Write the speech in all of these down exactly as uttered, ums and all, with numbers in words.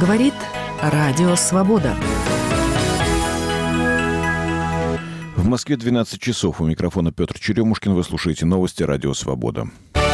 Говорит Радио Свобода. В Москве двенадцать часов. У микрофона Петр Черемушкин. Вы слушаете новости Радио Свобода.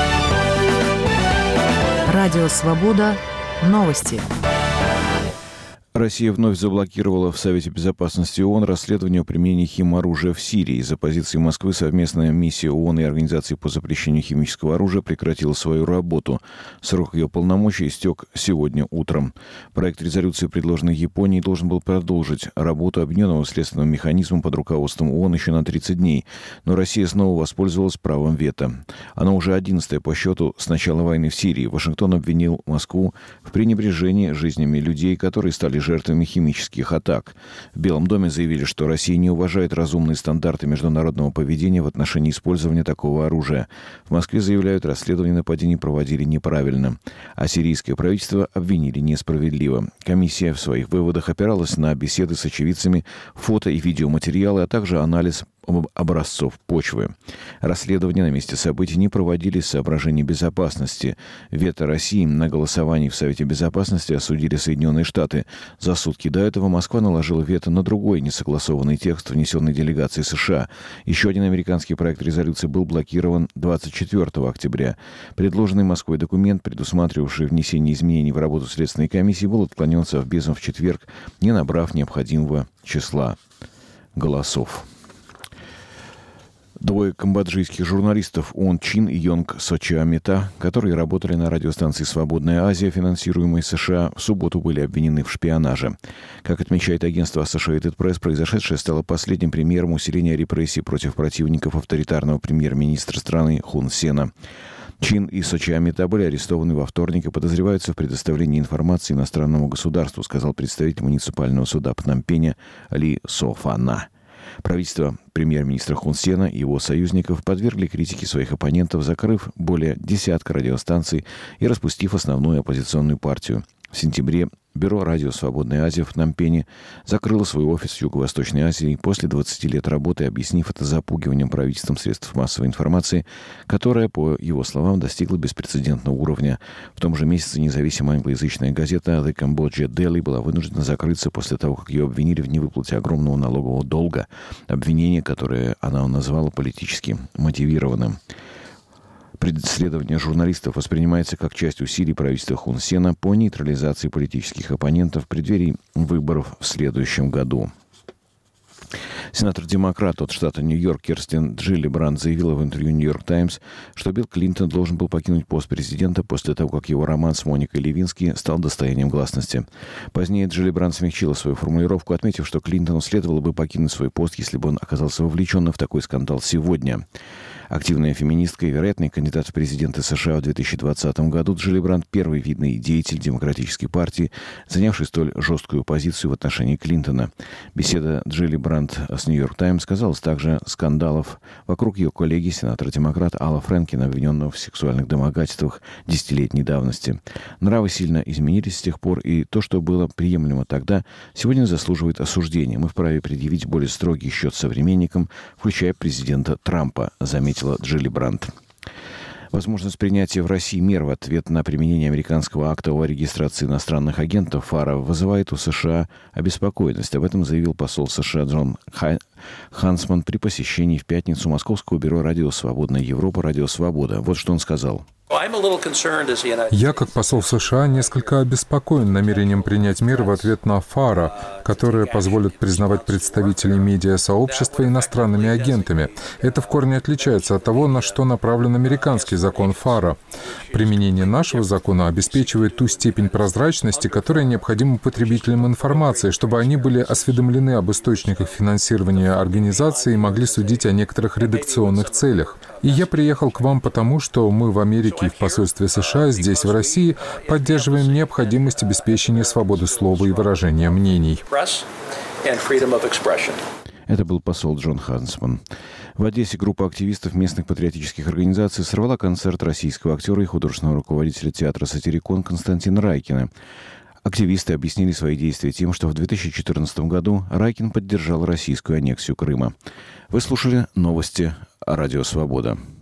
Радио Свобода. Новости. Россия вновь заблокировала в Совете Безопасности ООН расследование о применении химоружия в Сирии. Из-за позиции Москвы совместная миссия ООН и Организации по запрещению химического оружия прекратила свою работу. Срок ее полномочий истек сегодня утром. Проект резолюции, предложенный Японией, должен был продолжить работу объединенного следственного механизма под руководством ООН еще на тридцать дней. Но Россия снова воспользовалась правом вето. Оно уже одиннадцатое по счету с начала войны в Сирии. Вашингтон обвинил Москву в пренебрежении жизнями людей, которые стали жертвами химических атак. В Белом доме заявили, что Россия не уважает разумные стандарты международного поведения в отношении использования такого оружия. В Москве заявляют, расследование нападений проводили неправильно, а сирийское правительство обвинили несправедливо. Комиссия в своих выводах опиралась на беседы с очевидцами, фото и видеоматериалы, а также анализ образцов почвы. Расследования на месте событий не проводились с соображений безопасности. Вето России на голосовании в Совете Безопасности осудили Соединенные Штаты. За сутки до этого Москва наложила вето на другой несогласованный текст, внесенный делегацией США. Еще один американский проект резолюции был блокирован двадцать четвёртого октября. Предложенный Москвой документ, предусматривавший внесение изменений в работу Следственной комиссии, был отклонен Совбезом в четверг, не набрав необходимого числа голосов. Двое камбоджийских журналистов Он Чин и Йонг Сочиамита, которые работали на радиостанции «Свободная Азия», финансируемой США, в субботу были обвинены в шпионаже. Как отмечает агентство Associated Press, произошедшее стало последним примером усиления репрессий против противников авторитарного премьер-министра страны Хун Сена. Чин и Сочиамита были арестованы во вторник и подозреваются в предоставлении информации иностранному государству, сказал представитель муниципального суда Пномпеня Ли Софана. Правительство премьер-министра Хун Сена и его союзников подвергли критике своих оппонентов, закрыв более десятка радиостанций и распустив основную оппозиционную партию. В сентябре Бюро «Радио Свободная Азия» в Пномпене закрыло свой офис в Юго-Восточной Азии после двадцати лет работы, объяснив это запугиванием правительством средств массовой информации, которая, по его словам, достигла беспрецедентного уровня. В том же месяце независимая англоязычная газета The Cambodia Daily была вынуждена закрыться после того, как ее обвинили в невыплате огромного налогового долга, обвинение, которое она назвала политически мотивированным. Преследование журналистов воспринимается как часть усилий правительства Хун Сена по нейтрализации политических оппонентов в преддверии выборов в следующем году. Сенатор-демократ от штата Нью-Йорк Кирстен Джиллибранд заявила в интервью «Нью-Йорк Таймс», что Билл Клинтон должен был покинуть пост президента после того, как его роман с Моникой Левински стал достоянием гласности. Позднее Джиллибранд смягчила свою формулировку, отметив, что Клинтону следовало бы покинуть свой пост, если бы он оказался вовлечен в такой скандал сегодня. Активная феминистка и вероятный кандидат в президенты США в две тысячи двадцатом году, Джиллибранд – первый видный деятель Демократической партии, занявший столь жесткую позицию в отношении Клинтона. Беседа Джиллибранд с «Нью-Йорк Таймс» касалась также скандалов вокруг ее коллеги, сенатора-демократа Алла Фрэнкина, обвиненного в сексуальных домогательствах десятилетней давности. Нравы сильно изменились с тех пор, и то, что было приемлемо тогда, сегодня заслуживает осуждения. Мы вправе предъявить более строгий счет современникам, включая президента Трампа, заметил Джиллибранд. Возможность принятия в России мер в ответ на применение американского акта о регистрации иностранных агентов ФАРа вызывает у США обеспокоенность. Об этом заявил посол США Джон Хансман при посещении в пятницу Московского бюро «Радио Свободная Европа» «Радио Свобода». Вот что он сказал. Я, как посол США, несколько обеспокоен намерением принять меры в ответ на ФАРа, которые позволят признавать представителей медиасообщества иностранными агентами. Это в корне отличается от того, на что направлен американский закон ФАРа. Применение нашего закона обеспечивает ту степень прозрачности, которая необходима потребителям информации, чтобы они были осведомлены об источниках финансирования организации и могли судить о некоторых редакционных целях. И я приехал к вам потому, что мы в Америке и в посольстве США здесь, в России, поддерживаем необходимость обеспечения свободы слова и выражения мнений. Это был посол Джон Хансман. В Одессе группа активистов местных патриотических организаций сорвала концерт российского актера и художественного руководителя театра «Сатирикон» Константина Райкина. Активисты объяснили свои действия тем, что в две тысячи четырнадцатом году Райкин поддержал российскую аннексию Крыма. Вы слушали новости «Радио Свобода».